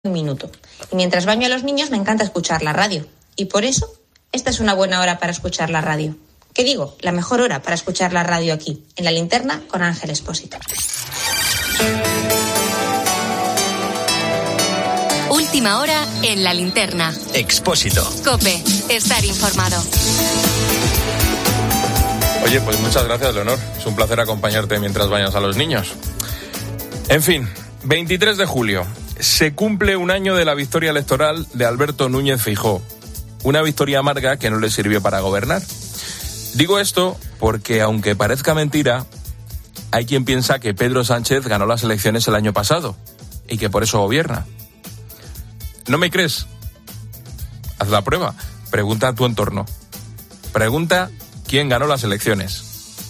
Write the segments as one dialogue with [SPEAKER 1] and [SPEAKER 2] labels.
[SPEAKER 1] un minuto. Y mientras baño a los niños me encanta escuchar la radio. Y por eso, esta es una buena hora para escuchar la radio. ¿Qué digo? La mejor hora para escuchar la radio aquí, en La Linterna, con Ángel Expósito.
[SPEAKER 2] Última hora en La Linterna.
[SPEAKER 3] Expósito.
[SPEAKER 2] COPE. Estar informado.
[SPEAKER 4] Oye, pues muchas gracias, Leonor. Es un placer acompañarte mientras bañas a los niños. En fin, 23 de julio. Se cumple un año de la victoria electoral de Alberto Núñez Feijóo. Una victoria amarga que no le sirvió para gobernar. Digo esto porque, aunque parezca mentira, hay quien piensa que Pedro Sánchez ganó las elecciones el año pasado y que por eso gobierna. ¿No me crees? Haz la prueba. Pregunta a tu entorno. Pregunta quién ganó las elecciones.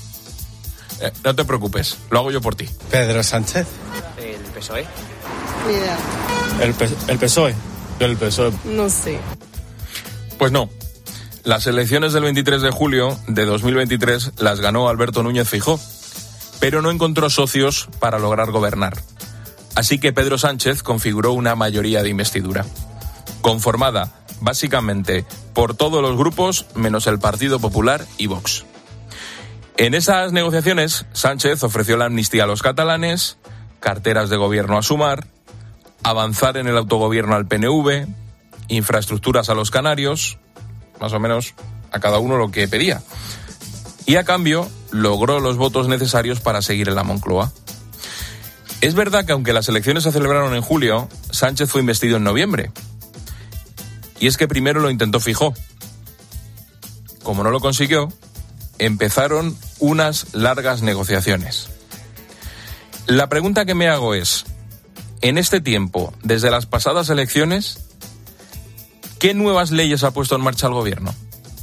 [SPEAKER 4] No te preocupes, lo hago yo por ti.
[SPEAKER 5] Pedro Sánchez.
[SPEAKER 6] ¿El PSOE?
[SPEAKER 7] Ni idea.
[SPEAKER 5] ¿El PSOE? Yo el PSOE.
[SPEAKER 7] No sé.
[SPEAKER 4] Pues no. Las elecciones del 23 de julio de 2023 las ganó Alberto Núñez Feijóo, pero no encontró socios para lograr gobernar. Así que Pedro Sánchez configuró una mayoría de investidura, conformada básicamente por todos los grupos menos el Partido Popular y Vox. En esas negociaciones, Sánchez ofreció la amnistía a los catalanes, carteras de gobierno a Sumar, avanzar en el autogobierno al PNV, infraestructuras a los canarios, más o menos a cada uno lo que pedía. Y a cambio, logró los votos necesarios para seguir en la Moncloa. Es verdad que aunque las elecciones se celebraron en julio, Sánchez fue investido en noviembre. Y es que primero lo intentó Feijóo. Como no lo consiguió, empezaron unas largas negociaciones. La pregunta que me hago es, en este tiempo, desde las pasadas elecciones, ¿qué nuevas leyes ha puesto en marcha el gobierno?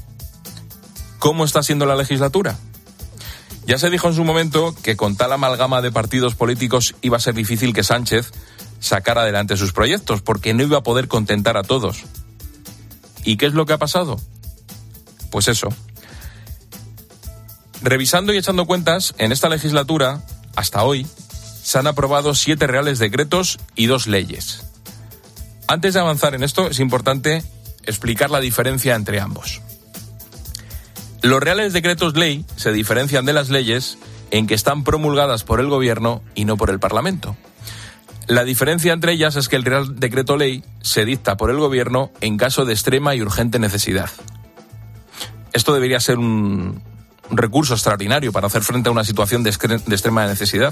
[SPEAKER 4] ¿Cómo está siendo la legislatura? Ya se dijo en su momento que con tal amalgama de partidos políticos iba a ser difícil que Sánchez sacara adelante sus proyectos, porque no iba a poder contentar a todos. ¿Y qué es lo que ha pasado? Pues eso. Revisando y echando cuentas, en esta legislatura, hasta hoy, se han aprobado 7 reales decretos y 2 leyes. Antes de avanzar en esto, es importante explicar la diferencia entre ambos. Los reales decretos ley se diferencian de las leyes en que están promulgadas por el gobierno y no por el Parlamento. La diferencia entre ellas es que el real decreto ley se dicta por el gobierno en caso de extrema y urgente necesidad. Esto debería ser un recurso extraordinario para hacer frente a una situación de extrema necesidad.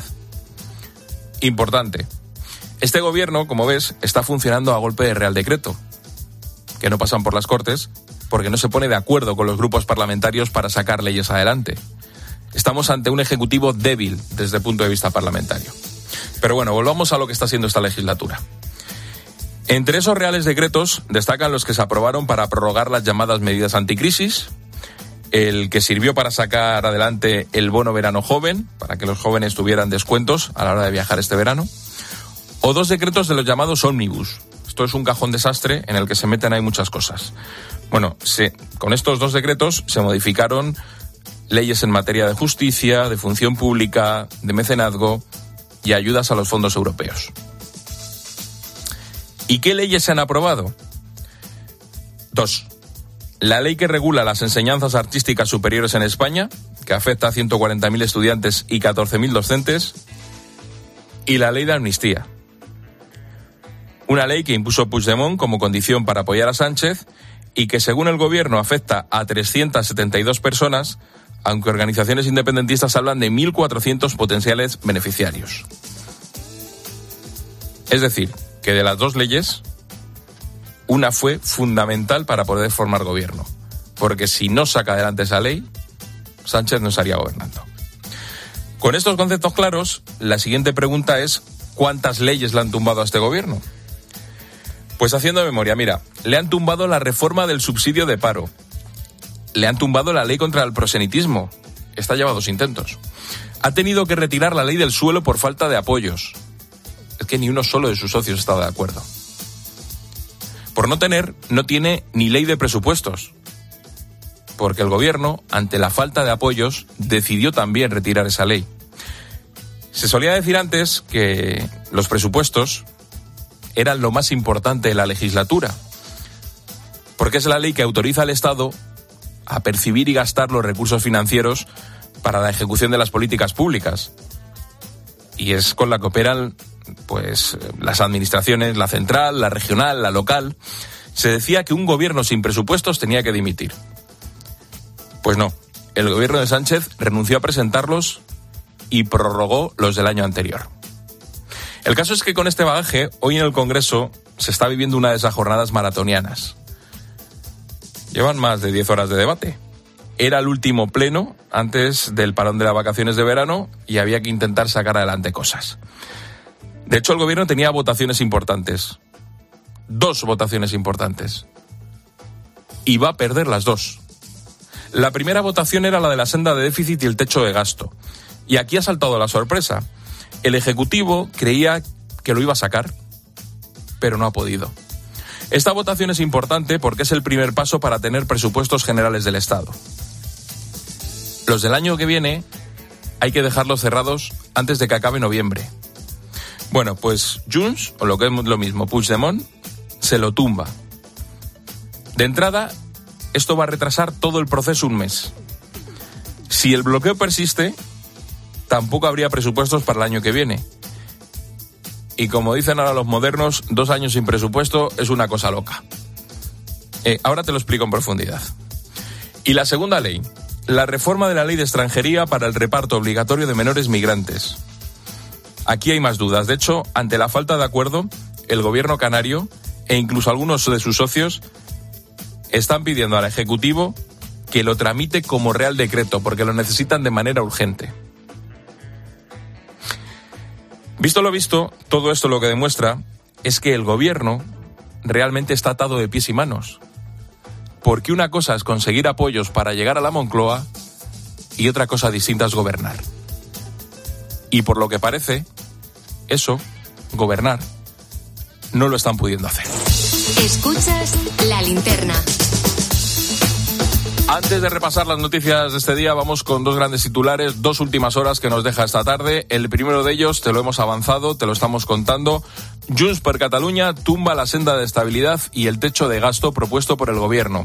[SPEAKER 4] Importante. Este gobierno, como ves, está funcionando a golpe de real decreto, que no pasan por las Cortes porque no se pone de acuerdo con los grupos parlamentarios para sacar leyes adelante. Estamos ante un ejecutivo débil desde el punto de vista parlamentario. Pero bueno, volvamos a lo que está siendo esta legislatura. Entre esos reales decretos destacan los que se aprobaron para prorrogar las llamadas medidas anticrisis, el que sirvió para sacar adelante el bono verano joven, para que los jóvenes tuvieran descuentos a la hora de viajar este verano, o 2 decretos de los llamados ómnibus. Esto es un cajón desastre en el que se meten ahí muchas cosas. Bueno, con estos 2 decretos se modificaron leyes en materia de justicia, de función pública, de mecenazgo y ayudas a los fondos europeos. ¿Y qué leyes se han aprobado? 2. La ley que regula las enseñanzas artísticas superiores en España, que afecta a 140.000 estudiantes y 14.000 docentes, y la ley de amnistía. Una ley que impuso Puigdemont como condición para apoyar a Sánchez y que, según el gobierno, afecta a 372 personas, aunque organizaciones independentistas hablan de 1.400 potenciales beneficiarios. Es decir, que de las 2 leyes, una fue fundamental para poder formar gobierno, porque si no saca adelante esa ley, Sánchez no estaría gobernando. Con estos conceptos claros, la siguiente pregunta es ¿cuántas leyes le han tumbado a este gobierno? Pues haciendo memoria, mira, le han tumbado la reforma del subsidio de paro, le han tumbado la ley contra el prosenitismo, esta lleva 2 intentos, ha tenido que retirar la ley del suelo por falta de apoyos, es que ni uno solo de sus socios estaba de acuerdo. Por no tiene ni ley de presupuestos, porque el gobierno, ante la falta de apoyos, decidió también retirar esa ley. Se solía decir antes que los presupuestos eran lo más importante de la legislatura, porque es la ley que autoriza al Estado a percibir y gastar los recursos financieros para la ejecución de las políticas públicas. Y es con la que operan pues las administraciones, la central, la regional, la local. Se decía que un gobierno sin presupuestos tenía que dimitir. Pues no, el gobierno de Sánchez renunció a presentarlos y prorrogó los del año anterior. El caso es que con este bagaje, hoy en el Congreso se está viviendo una de esas jornadas maratonianas. Llevan más de 10 horas de debate. Era el último pleno antes del parón de las vacaciones de verano y había que intentar sacar adelante cosas. De hecho, el gobierno tenía votaciones importantes. 2 votaciones importantes. Y va a perder las 2. La primera votación era la de la senda de déficit y el techo de gasto. Y aquí ha saltado la sorpresa. El Ejecutivo creía que lo iba a sacar, pero no ha podido. Esta votación es importante porque es el primer paso para tener presupuestos generales del Estado. Los del año que viene hay que dejarlos cerrados antes de que acabe noviembre. Bueno, pues Junts, o lo que es lo mismo, Puigdemont, se lo tumba. De entrada, esto va a retrasar todo el proceso un mes. Si el bloqueo persiste, tampoco habría presupuestos para el año que viene. Y como dicen ahora los modernos, 2 años sin presupuesto es una cosa loca. Ahora te lo explico en profundidad. Y la segunda ley, la reforma de la ley de extranjería para el reparto obligatorio de menores migrantes. Aquí hay más dudas. De hecho, ante la falta de acuerdo, el gobierno canario e incluso algunos de sus socios están pidiendo al Ejecutivo que lo tramite como Real Decreto, porque lo necesitan de manera urgente. Visto lo visto, todo esto lo que demuestra es que el gobierno realmente está atado de pies y manos. Porque una cosa es conseguir apoyos para llegar a la Moncloa y otra cosa distinta es gobernar. Y por lo que parece, eso, gobernar, no lo están pudiendo hacer.
[SPEAKER 2] Escuchas La Linterna.
[SPEAKER 4] Antes de repasar las noticias de este día, vamos con 2 grandes titulares, 2 últimas horas que nos deja esta tarde. El primero de ellos, te lo hemos avanzado, te lo estamos contando. Junts per Catalunya tumba la senda de estabilidad y el techo de gasto propuesto por el gobierno.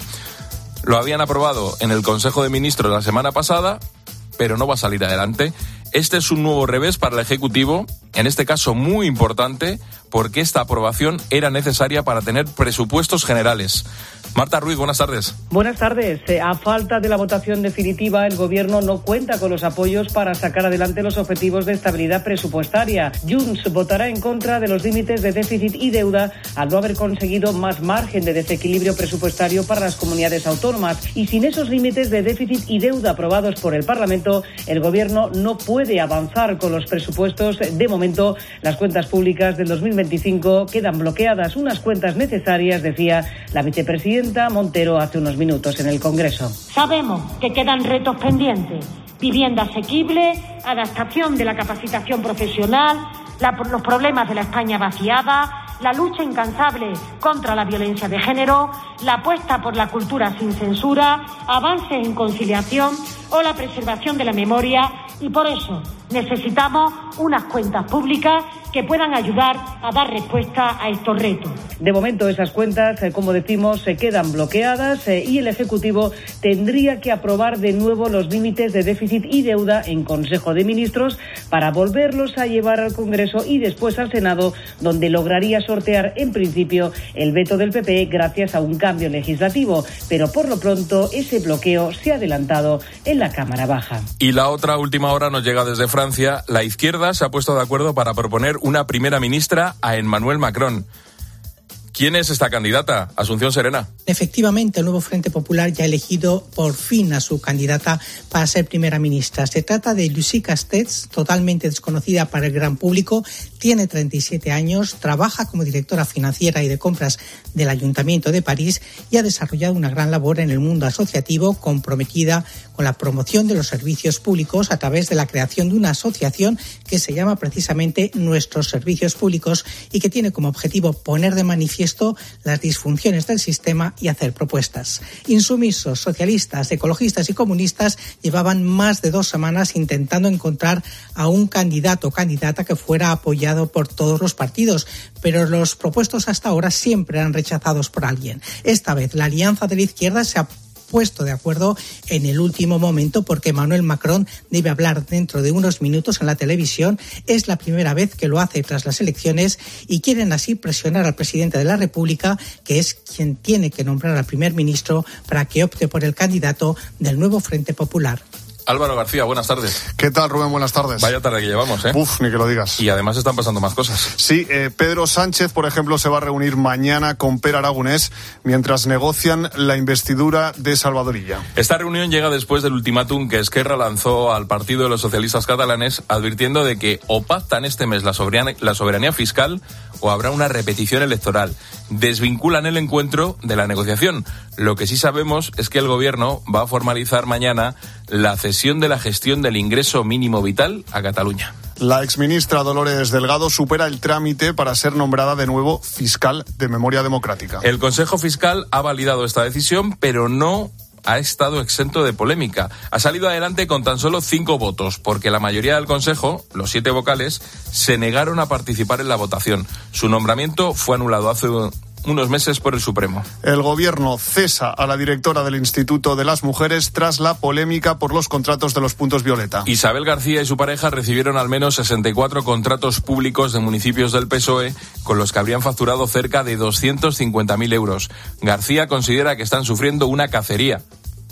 [SPEAKER 4] Lo habían aprobado en el Consejo de Ministros la semana pasada, pero no va a salir adelante. Este es un nuevo revés para el Ejecutivo, en este caso muy importante, porque esta aprobación era necesaria para tener presupuestos generales. Marta Ruiz, buenas tardes.
[SPEAKER 3] Buenas tardes. A falta de la votación definitiva, el Gobierno no cuenta con los apoyos para sacar adelante los objetivos de estabilidad presupuestaria. Junts votará en contra de los límites de déficit y deuda al no haber conseguido más margen de desequilibrio presupuestario para las comunidades autónomas. Y sin esos límites de déficit y deuda aprobados por el Parlamento, el Gobierno no puede avanzar con los presupuestos. De momento, las cuentas públicas del 2025 quedan bloqueadas. Unas cuentas necesarias, decía la vicepresidenta Montero hace unos minutos en el Congreso.
[SPEAKER 6] Sabemos que quedan retos pendientes: vivienda asequible, adaptación de la capacitación profesional, los problemas de la España vaciada, la lucha incansable contra la violencia de género, la apuesta por la cultura sin censura, avances en conciliación o la preservación de la memoria, y por eso necesitamos unas cuentas públicas que puedan ayudar a dar respuesta a estos retos.
[SPEAKER 3] De momento esas cuentas, como decimos, se quedan bloqueadas y el Ejecutivo tendría que aprobar de nuevo los límites de déficit y deuda en Consejo de Ministros para volverlos a llevar al Congreso y después al Senado, donde lograría sortear en principio el veto del PP gracias a un cambio legislativo. Pero por lo pronto ese bloqueo se ha adelantado en la Cámara Baja.
[SPEAKER 4] Y la otra última hora nos llega desde Francia. La izquierda se ha puesto de acuerdo para proponer una primera ministra a Emmanuel Macron. ¿Quién es esta candidata? Asunción Serena.
[SPEAKER 7] Efectivamente, el nuevo Frente Popular ya ha elegido por fin a su candidata para ser primera ministra. Se trata de Lucie Castex, totalmente desconocida para el gran público. Tiene 37 años, trabaja como directora financiera y de compras del Ayuntamiento de París y ha desarrollado una gran labor en el mundo asociativo, comprometida con la promoción de los servicios públicos a través de la creación de una asociación que se llama precisamente Nuestros Servicios Públicos y que tiene como objetivo poner de manifiesto manifiesto las disfunciones del sistema y hacer propuestas. Insumisos, socialistas, ecologistas y comunistas llevaban más de 2 semanas intentando encontrar a un candidato o candidata que fuera apoyado por todos los partidos, pero los propuestos hasta ahora siempre eran rechazados por alguien. Esta vez la Alianza de la Izquierda se ha puesto de acuerdo en el último momento porque Emmanuel Macron debe hablar dentro de unos minutos en la televisión. Es la primera vez que lo hace tras las elecciones y quieren así presionar al presidente de la República, que es quien tiene que nombrar al primer ministro, para que opte por el candidato del nuevo Frente Popular.
[SPEAKER 4] Álvaro García, buenas tardes.
[SPEAKER 8] ¿Qué tal, Rubén? Buenas tardes.
[SPEAKER 4] Vaya tarde que llevamos, ¿eh?
[SPEAKER 8] Uf, ni que lo digas.
[SPEAKER 4] Y además están pasando más cosas.
[SPEAKER 8] Sí, Pedro Sánchez, por ejemplo, se va a reunir mañana con Pere Aragonés mientras negocian la investidura de Salvador Illa.
[SPEAKER 4] Esta reunión llega después del ultimátum que Esquerra lanzó al Partido de los Socialistas Catalanes, advirtiendo de que o pactan este mes la soberanía fiscal o habrá una repetición electoral. Desvinculan el encuentro de la negociación. Lo que sí sabemos es que el Gobierno va a formalizar mañana la cesión de la gestión del ingreso mínimo vital a Cataluña.
[SPEAKER 8] La exministra Dolores Delgado supera el trámite para ser nombrada de nuevo fiscal de Memoria Democrática.
[SPEAKER 4] El Consejo Fiscal ha validado esta decisión, pero no ha estado exento de polémica. Ha salido adelante con tan solo 5 votos, porque la mayoría del Consejo, los 7 vocales, se negaron a participar en la votación. Su nombramiento fue anulado hace unos meses por el Supremo.
[SPEAKER 8] El Gobierno cesa a la directora del Instituto de las Mujeres tras la polémica por los contratos de los puntos violeta.
[SPEAKER 4] Isabel García y su pareja recibieron al menos 64 contratos públicos de municipios del PSOE con los que habrían facturado cerca de 250.000 euros. García considera que están sufriendo una cacería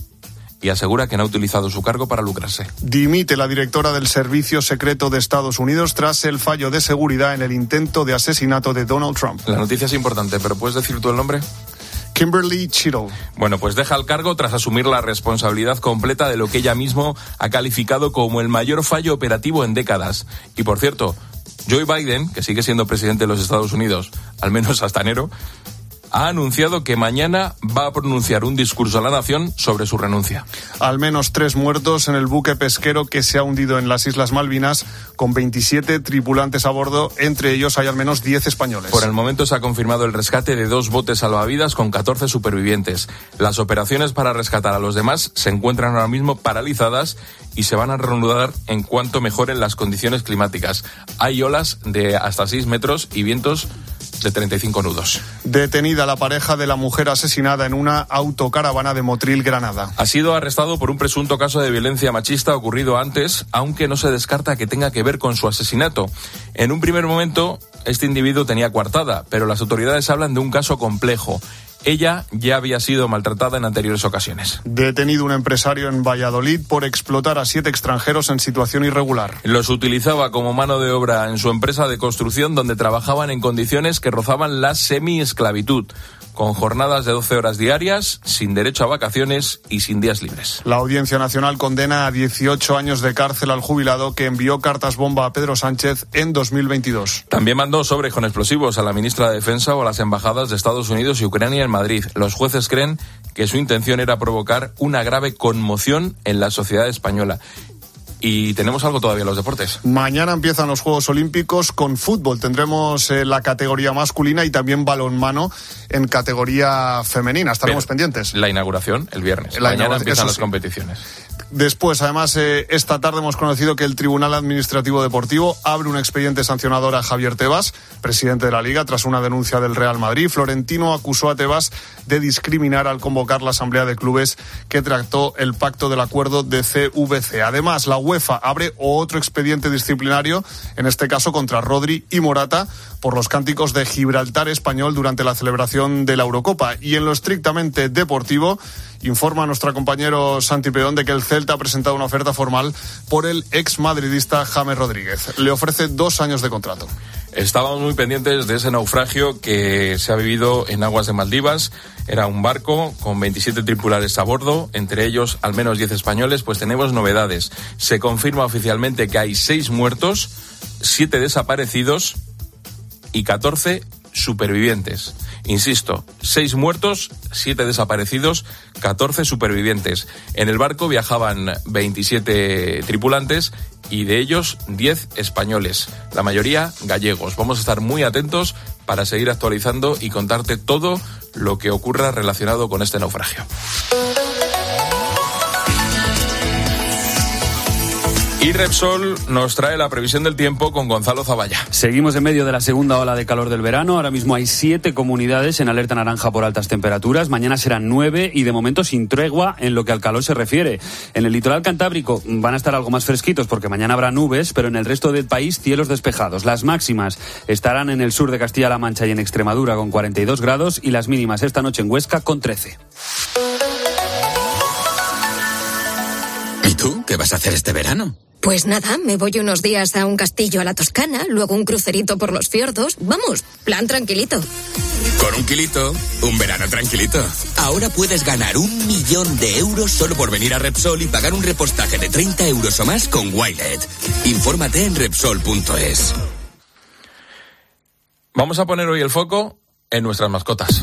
[SPEAKER 4] y asegura que no ha utilizado su cargo para lucrarse.
[SPEAKER 8] Dimite la directora del Servicio Secreto de Estados Unidos tras el fallo de seguridad en el intento de asesinato de Donald Trump.
[SPEAKER 4] La noticia es importante, pero ¿puedes decir tú el nombre?
[SPEAKER 8] Kimberly Cheatle.
[SPEAKER 4] Bueno, pues deja el cargo tras asumir la responsabilidad completa de lo que ella mismo ha calificado como el mayor fallo operativo en décadas. Y por cierto, Joe Biden, que sigue siendo presidente de los Estados Unidos, al menos hasta enero, ha anunciado que mañana va a pronunciar un discurso a la nación sobre su renuncia.
[SPEAKER 8] Al menos 3 muertos en el buque pesquero que se ha hundido en las Islas Malvinas, con 27 tripulantes a bordo. Entre ellos hay al menos 10 españoles.
[SPEAKER 4] Por el momento se ha confirmado el rescate de 2 botes salvavidas con 14 supervivientes. Las operaciones para rescatar a los demás se encuentran ahora mismo paralizadas y se van a reanudar en cuanto mejoren las condiciones climáticas. Hay olas de hasta 6 metros y vientos de 35 nudos.
[SPEAKER 8] Detenida la pareja de la mujer asesinada en una autocaravana de Motril, Granada.
[SPEAKER 4] Ha sido arrestado por un presunto caso de violencia machista ocurrido antes, aunque no se descarta que tenga que ver con su asesinato. En un primer momento, este individuo tenía coartada, pero las autoridades hablan de un caso complejo. Ella ya había sido maltratada en anteriores ocasiones.
[SPEAKER 8] Detenido un empresario en Valladolid por explotar a 7 extranjeros en situación irregular.
[SPEAKER 4] Los utilizaba como mano de obra en su empresa de construcción, donde trabajaban en condiciones que rozaban la semi-esclavitud, con jornadas de 12 horas diarias, sin derecho a vacaciones y sin días libres.
[SPEAKER 8] La Audiencia Nacional condena a 18 años de cárcel al jubilado que envió cartas bomba a Pedro Sánchez en 2022.
[SPEAKER 4] También mandó sobres con explosivos a la ministra de Defensa o a las embajadas de Estados Unidos y Ucrania en Madrid. Los jueces creen que su intención era provocar una grave conmoción en la sociedad española. Y tenemos algo todavía en los deportes.
[SPEAKER 8] Mañana empiezan los Juegos Olímpicos con fútbol. Tendremos la categoría masculina y también balonmano en categoría femenina. Estaremos pendientes.
[SPEAKER 4] La inauguración el viernes. Mañana empiezan las competiciones.
[SPEAKER 8] Después, además, esta tarde hemos conocido que el Tribunal Administrativo Deportivo abre un expediente sancionador a Javier Tebas, presidente de la Liga, tras una denuncia del Real Madrid. Florentino acusó a Tebas de discriminar al convocar la Asamblea de Clubes que trató el pacto del acuerdo de CVC. Además, la UEFA abre otro expediente disciplinario, en este caso contra Rodri y Morata, por los cánticos de Gibraltar español durante la celebración de la Eurocopa. Y en lo estrictamente deportivo, informa a nuestro compañero Santi Peón de que el Celta ha presentado una oferta formal por el ex madridista James Rodríguez. Le ofrece 2 años de contrato.
[SPEAKER 4] Estábamos muy pendientes de ese naufragio que se ha vivido en aguas de Maldivas. Era un barco con 27 tripulantes a bordo, entre ellos al menos 10 españoles. Pues tenemos novedades. Se confirma oficialmente que hay 6 muertos, 7 desaparecidos y 14 supervivientes. Insisto, 6 muertos, 7 desaparecidos, 14 supervivientes. En el barco viajaban 27 tripulantes y de ellos 10 españoles, la mayoría gallegos. Vamos a estar muy atentos para seguir actualizando y contarte todo lo que ocurra relacionado con este naufragio. Y Repsol nos trae la previsión del tiempo con Gonzalo Zavalla.
[SPEAKER 9] Seguimos en medio de la segunda ola de calor del verano. Ahora mismo hay 7 comunidades en alerta naranja por altas temperaturas. Mañana serán 9 y de momento sin tregua en lo que al calor se refiere. En el litoral cantábrico van a estar algo más fresquitos porque mañana habrá nubes, pero en el resto del país cielos despejados. Las máximas estarán en el sur de Castilla-La Mancha y en Extremadura con 42 grados y las mínimas esta noche en Huesca con 13.
[SPEAKER 10] ¿Y tú qué vas a hacer este verano?
[SPEAKER 11] Pues nada, me voy unos días a un castillo a la Toscana, luego un crucerito por los fiordos. Vamos, plan tranquilito.
[SPEAKER 10] Con un kilito, un verano tranquilito. Ahora puedes ganar 1 millón de euros solo por venir a Repsol y pagar un repostaje de 30 euros o más con Wilet. Infórmate en Repsol.es.
[SPEAKER 4] Vamos a poner hoy el foco en nuestras mascotas.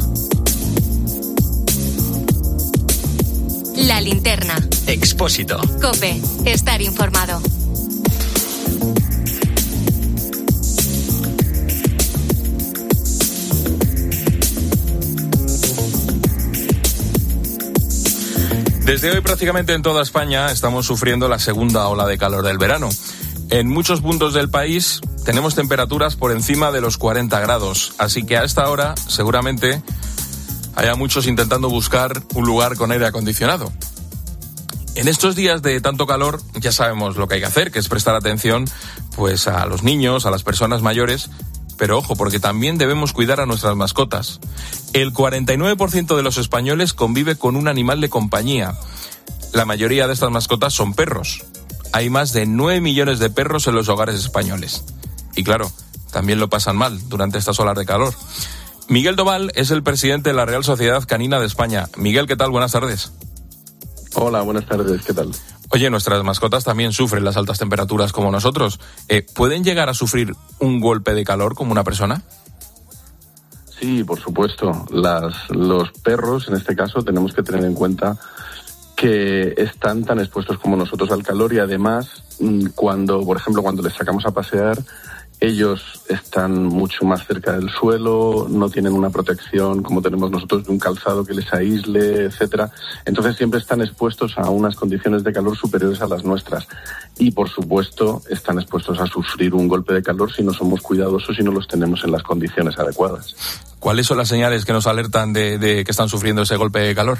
[SPEAKER 2] La linterna.
[SPEAKER 10] Expósito.
[SPEAKER 2] COPE. Estar informado.
[SPEAKER 4] Desde hoy prácticamente en toda España estamos sufriendo la segunda ola de calor del verano. En muchos puntos del país tenemos temperaturas por encima de los 40 grados, así que a esta hora seguramente haya muchos intentando buscar un lugar con aire acondicionado. En estos días de tanto calor ya sabemos lo que hay que hacer, que es prestar atención pues a los niños, a las personas mayores, pero ojo, porque también debemos cuidar a nuestras mascotas. El 49% de los españoles convive con un animal de compañía. La mayoría de estas mascotas son perros. Hay más de 9 millones de perros en los hogares españoles. Y claro, también lo pasan mal durante estas olas de calor. Miguel Doval es el presidente de la Real Sociedad Canina de España. Miguel, ¿qué tal? Buenas tardes.
[SPEAKER 12] Hola, buenas tardes. ¿Qué tal?
[SPEAKER 4] Oye, nuestras mascotas también sufren las altas temperaturas como nosotros. ¿Pueden llegar a sufrir un golpe de calor como una persona?
[SPEAKER 12] Sí, por supuesto. Los perros, en este caso, tenemos que tener en cuenta que están tan expuestos como nosotros al calor y además, por ejemplo, cuando les sacamos a pasear, ellos están mucho más cerca del suelo, no tienen una protección como tenemos nosotros de un calzado que les aísle, etcétera. Entonces siempre están expuestos a unas condiciones de calor superiores a las nuestras. Y por supuesto están expuestos a sufrir un golpe de calor si no somos cuidadosos y no los tenemos en las condiciones adecuadas.
[SPEAKER 4] ¿Cuáles son las señales que nos alertan de que están sufriendo ese golpe de calor?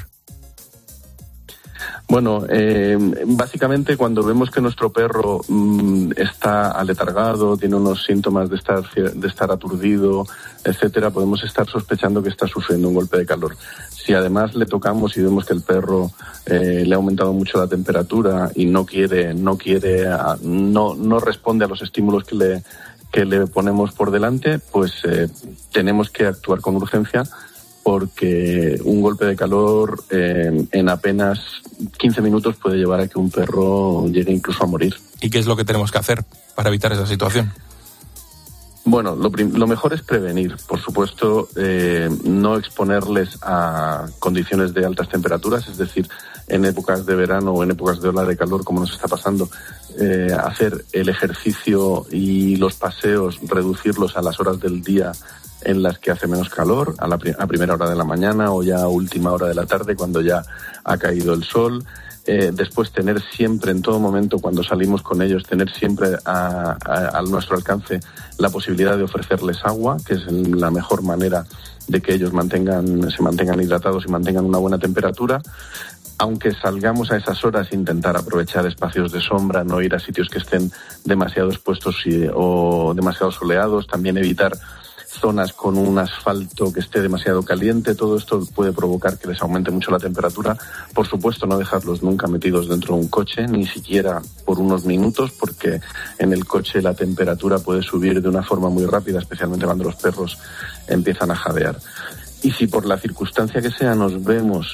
[SPEAKER 12] Bueno, básicamente cuando vemos que nuestro perro está aletargado, tiene unos síntomas de estar aturdido, etcétera, podemos estar sospechando que está sufriendo un golpe de calor. Si además le tocamos y vemos que el perro le ha aumentado mucho la temperatura y no responde a los estímulos que le ponemos por delante, pues tenemos que actuar con urgencia, porque un golpe de calor en apenas 15 minutos puede llevar a que un perro llegue incluso a morir.
[SPEAKER 4] ¿Y qué es lo que tenemos que hacer para evitar esa situación?
[SPEAKER 12] Bueno, lo mejor es prevenir. Por supuesto, no exponerles a condiciones de altas temperaturas, es decir, en épocas de verano o en épocas de ola de calor, como nos está pasando, hacer el ejercicio y los paseos, reducirlos a las horas del día en las que hace menos calor, a primera hora de la mañana o ya a última hora de la tarde cuando ya ha caído el sol. Después tener siempre, en todo momento, cuando salimos con ellos, tener siempre a nuestro alcance la posibilidad de ofrecerles agua, que es la mejor manera de que ellos se mantengan hidratados y mantengan una buena temperatura. Aunque salgamos a esas horas, intentar aprovechar espacios de sombra, no ir a sitios que estén demasiado expuestos o demasiado soleados, también evitar zonas con un asfalto que esté demasiado caliente. Todo esto puede provocar que les aumente mucho la temperatura. Por supuesto, no dejarlos nunca metidos dentro de un coche, ni siquiera por unos minutos, porque en el coche la temperatura puede subir de una forma muy rápida, especialmente cuando los perros empiezan a jadear. Y si por la circunstancia que sea nos vemos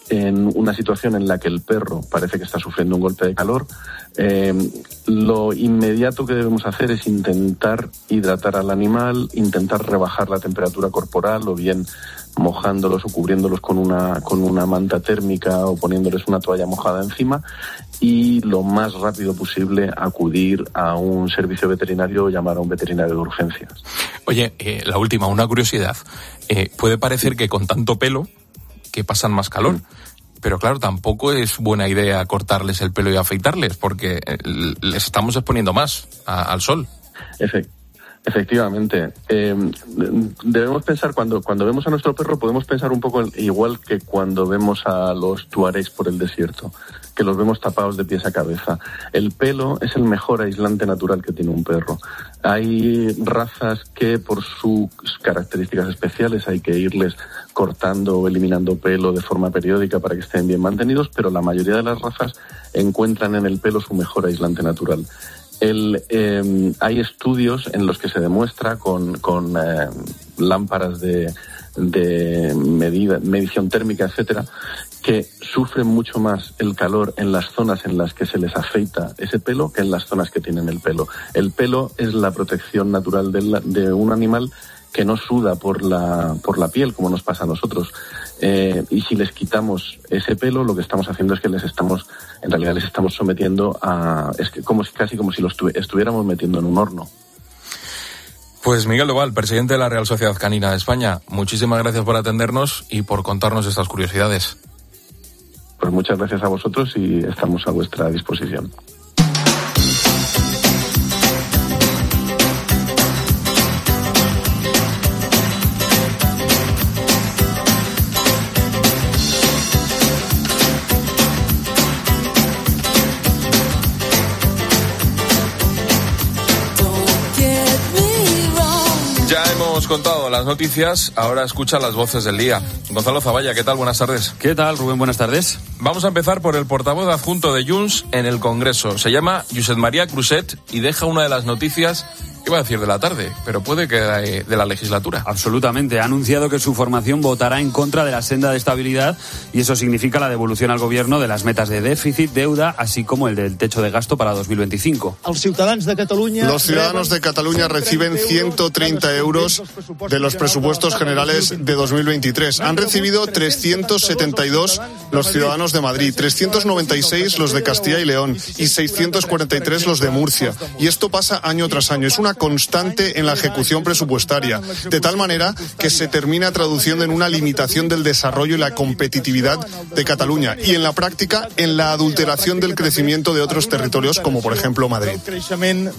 [SPEAKER 12] en una situación en la que el perro parece que está sufriendo un golpe de calor, lo inmediato que debemos hacer es intentar hidratar al animal, intentar rebajar la temperatura corporal, o bien mojándolos o cubriéndolos con una manta térmica o poniéndoles una toalla mojada encima, y lo más rápido posible acudir a un servicio veterinario o llamar a un veterinario de urgencias.
[SPEAKER 4] Oye, la última, una curiosidad. Puede parecer que con tanto pelo que pasan más calor, pero claro, tampoco es buena idea cortarles el pelo y afeitarles, porque les estamos exponiendo más al sol.
[SPEAKER 12] Efectivamente. Debemos pensar, cuando vemos a nuestro perro, podemos pensar un poco igual que cuando vemos a los tuaregs por el desierto, que los vemos tapados de pies a cabeza. El pelo es el mejor aislante natural que tiene un perro. Hay razas que por sus características especiales hay que irles cortando o eliminando pelo de forma periódica para que estén bien mantenidos, pero la mayoría de las razas encuentran en el pelo su mejor aislante natural. Hay estudios en los que se demuestra con lámparas de medición térmica, etcétera, que sufren mucho más el calor en las zonas en las que se les afeita ese pelo que en las zonas que tienen el pelo. El pelo es la protección natural de un animal que no suda por la piel, como nos pasa a nosotros. Y si les quitamos ese pelo, lo que estamos haciendo es que les estamos sometiendo a... Es que casi como si los estuviéramos metiendo en un horno.
[SPEAKER 4] Pues Miguel Doval, presidente de la Real Sociedad Canina de España, muchísimas gracias por atendernos y por contarnos estas curiosidades.
[SPEAKER 12] Pues muchas gracias a vosotros y estamos a vuestra disposición.
[SPEAKER 4] Contado las noticias, ahora escucha las voces del día. Gonzalo Zavalla, ¿qué tal? Buenas tardes.
[SPEAKER 9] ¿Qué tal, Rubén? Buenas tardes.
[SPEAKER 4] Vamos a empezar por el portavoz adjunto de Junts en el Congreso. Se llama Josep María Cruzet y deja una de las noticias, iba a decir de la tarde, pero puede que de la legislatura.
[SPEAKER 9] Absolutamente. Ha anunciado que su formación votará en contra de la senda de estabilidad y eso significa la devolución al gobierno de las metas de déficit, deuda, así como el del techo de gasto para 2025.
[SPEAKER 8] Los ciudadanos de Cataluña reciben 130 euros de los presupuestos generales de 2023. Han recibido 372 los ciudadanos de Madrid, 396 los de Castilla y León y 643 los de Murcia. Y esto pasa año tras año. Es una constante en la ejecución presupuestaria, de tal manera que se termina traduciendo en una limitación del desarrollo y la competitividad de Cataluña y en la práctica en la adulteración del crecimiento de otros territorios como por ejemplo Madrid.
[SPEAKER 4] Sigue el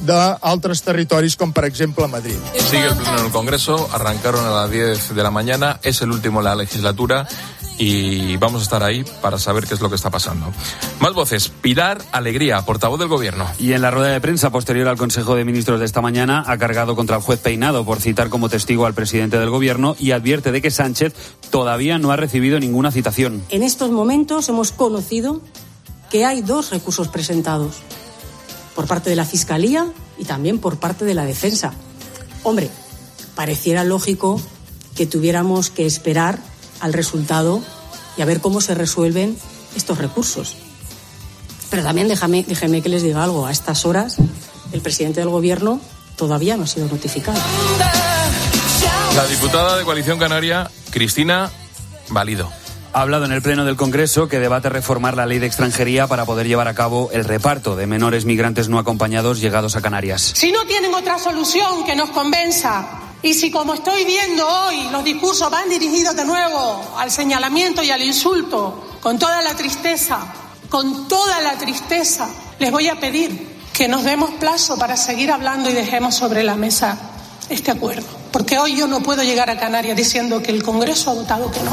[SPEAKER 4] pleno en el Congreso, arrancaron a las 10 de la mañana, es el último de la legislatura y vamos a estar ahí para saber qué es lo que está pasando. Más voces. Pilar Alegría, portavoz del Gobierno.
[SPEAKER 9] Y en la rueda de prensa posterior al Consejo de Ministros de esta mañana ha cargado contra el juez Peinado por citar como testigo al presidente del Gobierno y advierte de que Sánchez todavía no ha recibido ninguna citación.
[SPEAKER 13] En estos momentos hemos conocido que hay 2 recursos presentados por parte de la Fiscalía y también por parte de la Defensa. Hombre, pareciera lógico que tuviéramos que esperar al resultado y a ver cómo se resuelven estos recursos. Pero también déjeme que les diga algo. A estas horas, el presidente del Gobierno todavía no ha sido notificado.
[SPEAKER 4] La diputada de Coalición Canaria, Cristina Valido.
[SPEAKER 9] Ha hablado en el Pleno del Congreso que debate reformar la ley de extranjería para poder llevar a cabo el reparto de menores migrantes no acompañados llegados a Canarias.
[SPEAKER 14] Si no tienen otra solución que nos convenza, y si como estoy viendo hoy los discursos van dirigidos de nuevo al señalamiento y al insulto, con toda la tristeza, les voy a pedir que nos demos plazo para seguir hablando y dejemos sobre la mesa este acuerdo. Porque hoy yo no puedo llegar a Canarias diciendo que el Congreso ha votado que no.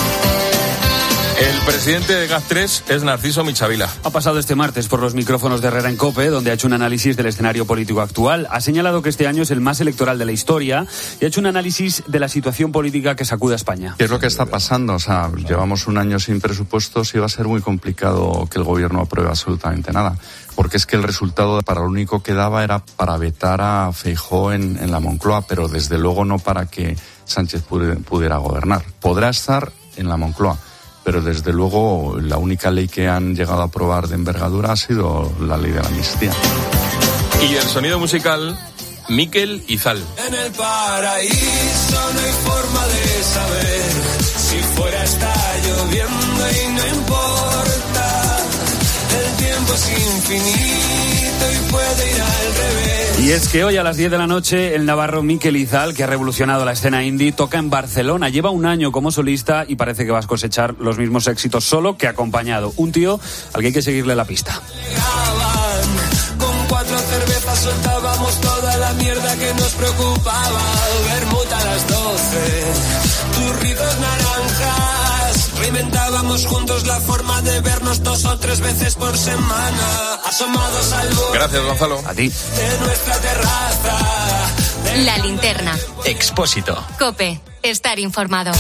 [SPEAKER 4] El presidente de GAT3 es Narciso Michavila.
[SPEAKER 9] Ha pasado este martes por los micrófonos de Herrera en COPE, donde ha hecho un análisis del escenario político actual. Ha señalado que este año es el más electoral de la historia y ha hecho un análisis de la situación política que sacude a España.
[SPEAKER 15] ¿Qué es lo que está pasando? O sea, llevamos un año sin presupuestos y va a ser muy complicado que el gobierno apruebe absolutamente nada. Porque es que el resultado para lo único que daba era para vetar a Feijóo en la Moncloa, pero desde luego no para que Sánchez pudiera gobernar. Podrá estar en la Moncloa, pero desde luego la única ley que han llegado a aprobar de envergadura ha sido la ley de la amnistía.
[SPEAKER 4] Y el sonido musical, Mikel Izal.
[SPEAKER 16] En el paraíso no hay forma de saber si fuera está lloviendo y no importa. El tiempo es infinito y puede ir al revés.
[SPEAKER 9] Y es que hoy a las 10 de la noche el navarro Mikel Izal, que ha revolucionado la escena indie, toca en Barcelona. Lleva un año como solista y parece que va a cosechar los mismos éxitos solo que acompañado. Un tío al que hay que seguirle la pista.
[SPEAKER 16] Con 4 cervezas soltábamos toda la mierda que nos preocupaba. Vermut a las 12, turritos naranjas. Reinventábamos juntos la forma de vernos 2 o 3 veces por semana. Asomados al borde.
[SPEAKER 4] Gracias, Gonzalo.
[SPEAKER 9] A ti.
[SPEAKER 16] De nuestra terraza.
[SPEAKER 2] La Linterna.
[SPEAKER 17] Expósito.
[SPEAKER 2] COPE. Estar informado.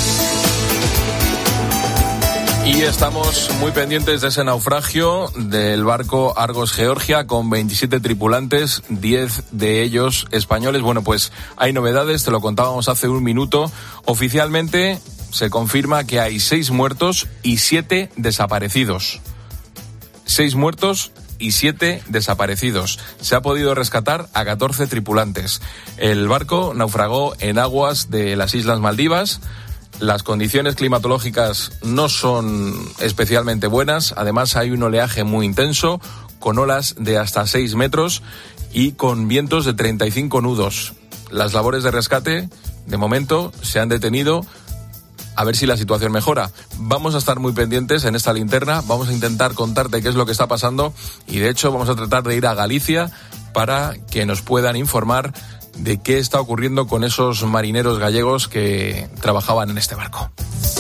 [SPEAKER 4] Y estamos muy pendientes de ese naufragio del barco Argos Georgia con 27 tripulantes, 10 de ellos españoles. Bueno, pues hay novedades, te lo contábamos hace un minuto. Oficialmente se confirma que hay 6 muertos y 7 desaparecidos. 6 muertos y 7 desaparecidos. Se ha podido rescatar a 14 tripulantes. El barco naufragó en aguas de las Islas Maldivas. Las condiciones climatológicas no son especialmente buenas. Además, hay un oleaje muy intenso, con olas de hasta 6 metros y con vientos de 35 nudos. Las labores de rescate, de momento, se han detenido. A ver si la situación mejora. Vamos a estar muy pendientes en esta linterna. Vamos a intentar contarte qué es lo que está pasando. Y, de hecho, vamos a tratar de ir a Galicia para que nos puedan informar de qué está ocurriendo con esos marineros gallegos que trabajaban en este barco.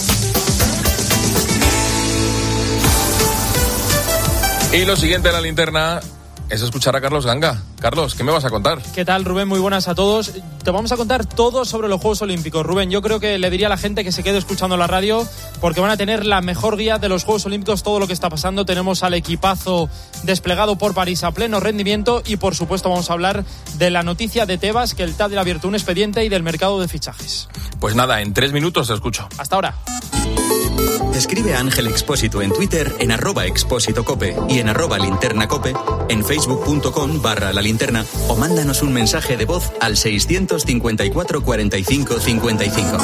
[SPEAKER 4] Y lo siguiente en la linterna es escuchar a Carlos Ganga. Carlos, ¿qué me vas a contar?
[SPEAKER 18] ¿Qué tal, Rubén? Muy buenas a todos. Te vamos a contar todo sobre los Juegos Olímpicos. Rubén, yo creo que le diría a la gente que se quede escuchando la radio porque van a tener la mejor guía de los Juegos Olímpicos, todo lo que está pasando. Tenemos al equipazo desplegado por París a pleno rendimiento y, por supuesto, vamos a hablar de la noticia de Tebas, que el TAD le ha abierto un expediente, y del mercado de fichajes.
[SPEAKER 4] Pues nada, en 3 minutos te escucho.
[SPEAKER 18] Hasta ahora.
[SPEAKER 17] Escribe a Ángel Expósito en Twitter en @expósitocope y en @linternacope, en facebook.com/la linterna, o mándanos un mensaje de voz al 654 45 55.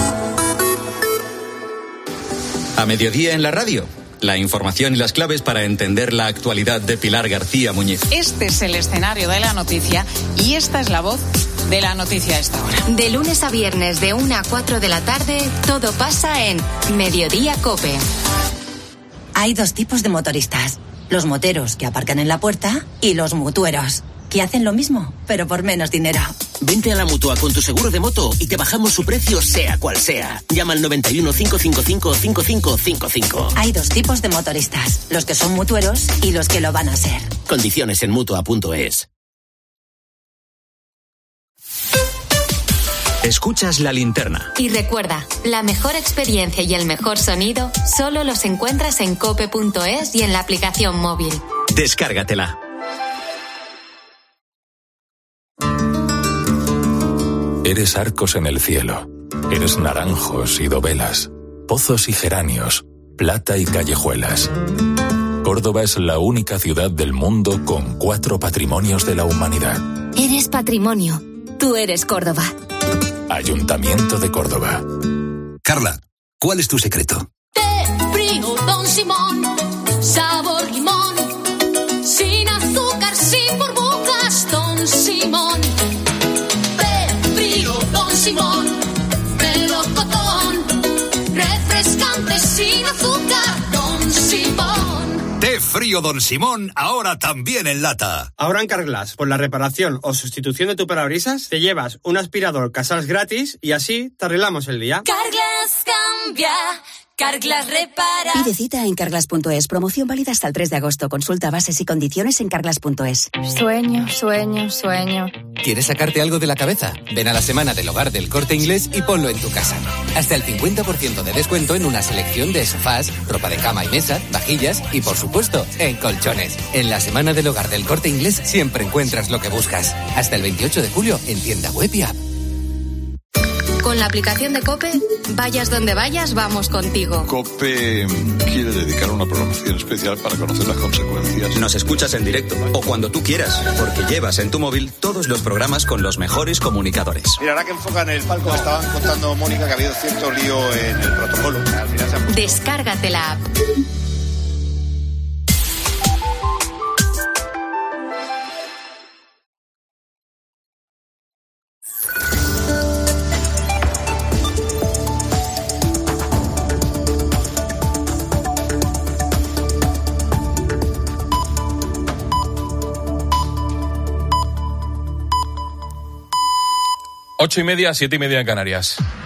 [SPEAKER 17] A mediodía en la radio, la información y las claves para entender la actualidad de Pilar García Muñiz.
[SPEAKER 19] Este es el escenario de la noticia y esta es la voz de la noticia a esta hora.
[SPEAKER 2] De lunes a viernes de 1 a 4 de la tarde, todo pasa en Mediodía COPE.
[SPEAKER 20] Hay 2 tipos de motoristas. Los moteros, que aparcan en la puerta, y los mutueros, que hacen lo mismo, pero por menos dinero.
[SPEAKER 21] Vente a la Mutua con tu seguro de moto y te bajamos su precio sea cual sea. Llama al 91 555 5555.
[SPEAKER 20] Hay 2 tipos de motoristas, los que son mutueros y los que lo van a ser.
[SPEAKER 21] Condiciones en Mutua.es.
[SPEAKER 17] Escuchas La Linterna.
[SPEAKER 2] Y recuerda, la mejor experiencia y el mejor sonido solo los encuentras en cope.es y en la aplicación móvil.
[SPEAKER 17] Descárgatela.
[SPEAKER 22] Eres arcos en el cielo. Eres naranjos y dovelas, pozos y geranios, plata y callejuelas. Córdoba es la única ciudad del mundo con 4 patrimonios de la humanidad.
[SPEAKER 11] Eres patrimonio. Tú eres Córdoba.
[SPEAKER 22] Ayuntamiento de Córdoba.
[SPEAKER 23] Carla, ¿cuál es tu secreto?
[SPEAKER 24] Té frío Don Simón, sabor limón, sin azúcar, sin burbujas, Don Simón. Té frío Don Simón, melocotón, refrescante, sin azúcar, Don Simón.
[SPEAKER 23] Té frío Don Simón, ahora también en lata.
[SPEAKER 25] Ahora en Carglass, por la reparación o sustitución de tu parabrisas, te llevas un aspirador Casals gratis y así te arreglamos el día.
[SPEAKER 24] Carglass cambia, Carglass repara.
[SPEAKER 26] Pide cita en Carglass.es. Promoción válida hasta el 3 de agosto. Consulta bases y condiciones en Carglass.es.
[SPEAKER 27] Sueño, sueño, sueño.
[SPEAKER 28] ¿Quieres sacarte algo de la cabeza? Ven a la Semana del Hogar del Corte Inglés y ponlo en tu casa. Hasta el 50% de descuento en una selección de sofás, ropa de cama y mesa, vajillas y, por supuesto, en colchones. En la Semana del Hogar del Corte Inglés siempre encuentras lo que buscas. Hasta el 28 de julio en tienda web y app.
[SPEAKER 2] Con la aplicación de COPE, vayas donde vayas, vamos contigo.
[SPEAKER 1] COPE quiere dedicar una programación especial para conocer las consecuencias.
[SPEAKER 17] Nos escuchas en directo o cuando tú quieras, porque llevas en tu móvil todos los programas con los mejores comunicadores.
[SPEAKER 3] Mira, ahora que enfocan el palco, me estaban contando, Mónica, que ha habido cierto lío en el protocolo. Al final se ha...
[SPEAKER 2] Descárgate la app.
[SPEAKER 4] Ocho y media, 7:30 en Canarias.